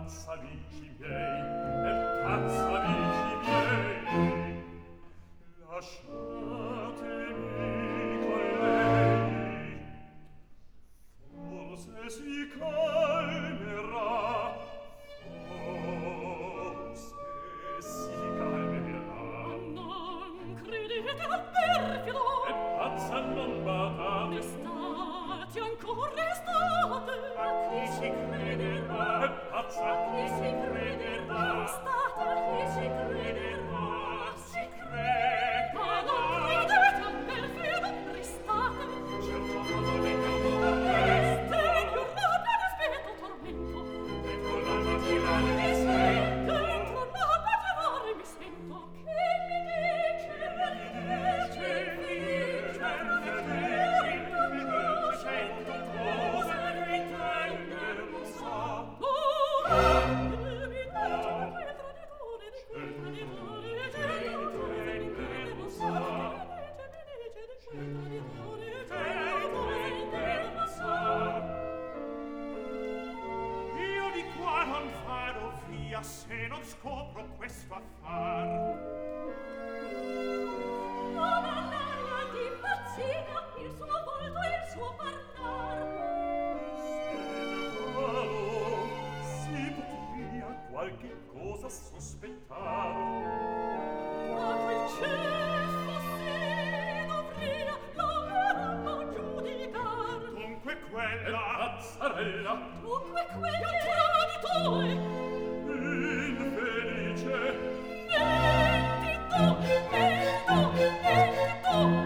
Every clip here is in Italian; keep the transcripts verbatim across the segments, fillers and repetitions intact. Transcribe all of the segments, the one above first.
pazza amici miei, e pazza amici miei, lasciatemi con lei, forse si calmerà, forse si calmerà. Non credete al perfido, E pazza non bada, restate ancora, restate. a chi si crederà? E pazza, A chi si crederà? Restate, a chi si crederà? si crede. Ma non credete al perfido, restate. Certo modo di cantare, Reste in più rabbia, dispetto, tormento. dentro l'alma tirare mi sento. Dentro l'alba tirare mi sento. Che mi dice? Che mi dice? Mi dice, mi dice, cento cose che intende non sa. Oh, che mi dice? Quel traditore di quel traditore, cento cose che intende non sa. Che mi dice, mi dice di quel traditore, cento cose che intende non sa. Io di qua non farò via se non scopro questo affar. Non ha l'aria di pazzia, il suo volto e il suo parlar. Spero si potria qualche cosa sospettar. Ma quel ceffo si dovria l'uomo giudicar. Dunque quella pazzarella Dunque quello traditore, infelice mentito, mentito, mentitore,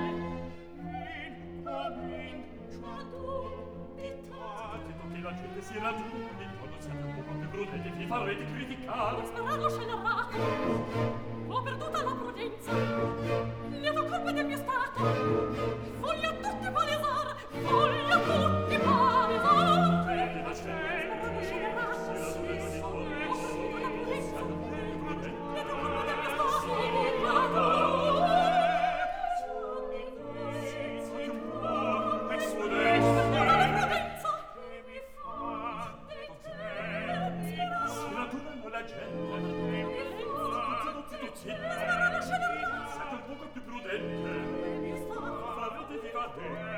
incominciate tutti la gente si raggiunge quando siete un po' più prudenti vi farete criticare. sperando scelerato, ho perduta la prudenza, lieto colpa del mio stato, voglio a tutti palesar, voglio a tutti palesar. Vedi la gente Sperando scelerato, ho perduta la prudenza, lieto colpa del mio stato, siete un poco più prudente. Farete vivate